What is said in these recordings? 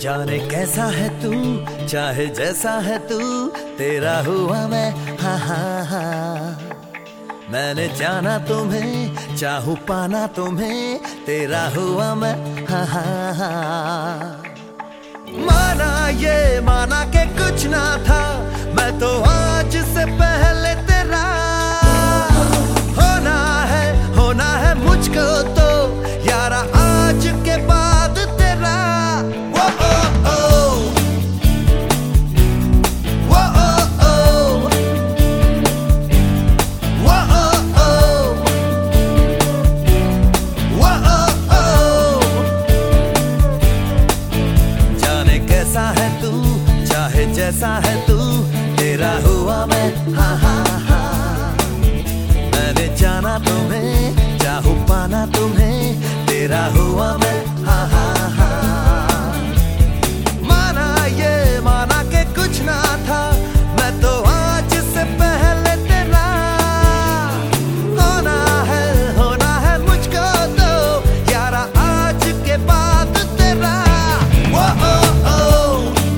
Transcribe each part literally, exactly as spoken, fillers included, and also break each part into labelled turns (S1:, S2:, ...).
S1: जाने कैसा है तू, चाहे जैसा है तू, तेरा हुआ मैं, हाँ हाँ हाँ। मैंने जाना तुम्हें, चाहूँ पाना तुम्हें, तेरा हुआ मैं, हाँ हाँ हाँ। माना ये माना के कुछ ना था, मैं तो आज से पहले तेरा। होना है होना है मुझको तो यारा आज के बाद तेरा। वो ओ ओ वो ओ ओ वो ओ ओ वो ओ ओ। जाने कैसा है तू, चाहे जैसा है तू, तेरा हुआ मैं, हाँ हाँ हाँ। मैंने जाना तुम्हें, चाहूँ पाना तुम्हें, तेरा हुआ मैं, हाँ हाँ हाँ। माना ये माना के कुछ ना था, मैं तो आज से पहले तेरा। होना है होना है मुझको तो यारा आज के बाद तेरा। वो ओ ओ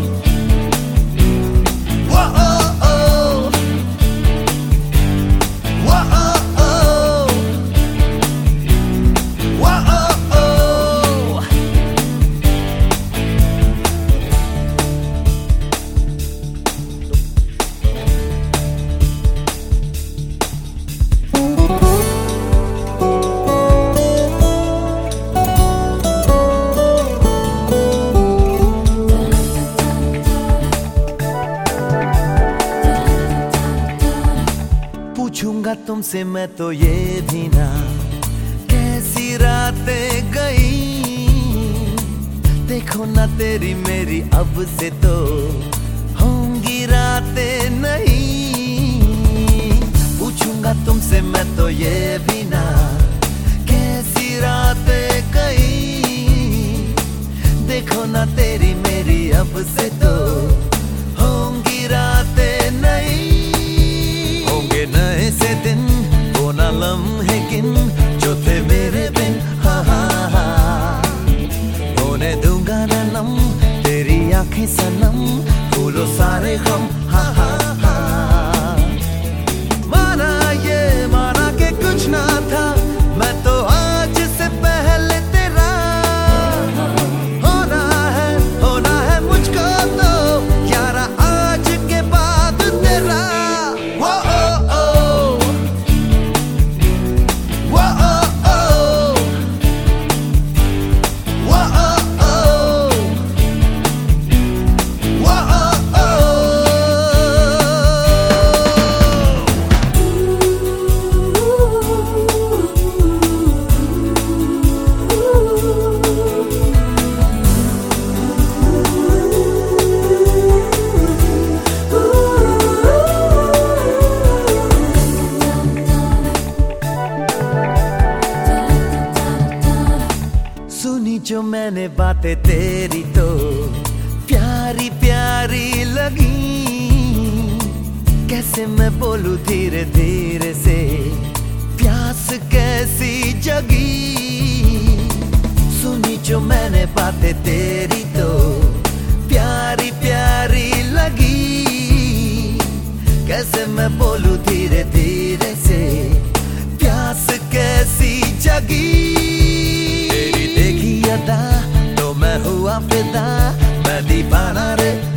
S1: वो ओ ओ वो ओ ओ वो ओ ओ। पूछूंगा तुमसे मैं तो ये भी ना, कैसी रातें गई। देखो ना तेरी मेरी अब से तो होंगी रातें नहीं। पूछूंगा तुमसे मैं तो ये भी ना, कैसी रातें गई। देखो ना तेरी मेरी अब से तो होंगी रातें नहीं। होंगे नए से दिन, वो ना लम्हे गिन जो थे मेरे बिन, हाँ हाँ हाँ। होने दूंगा ना नम तेरी आंखें सनम, भूलो सारे गम, हाँ हाँ हाँ। माना ये माना के कुछ ना था, मैं तो आज से पहले तेरा। होना है होना है मुझको तो यारा आज के बाद तेरा। वो ओ ओ वो ओ ओ वो ओ ओ वो ओ ओ। सुनी जो मैंने बातें तेरी तो प्यारी प्यारी लगी। कैसे मैं बोलूं धीरे धीरे से, प्यास कैसी जगी। सुनी जो मैंने बातें तेरी तो प्यारी प्यारी लगी। कैसे मैं बोलूं धीरे धीरे से, प्यास कैसी जगी। तेरी देखी अदा तो मैं हुआ फिदा, मैं दीवाना रे।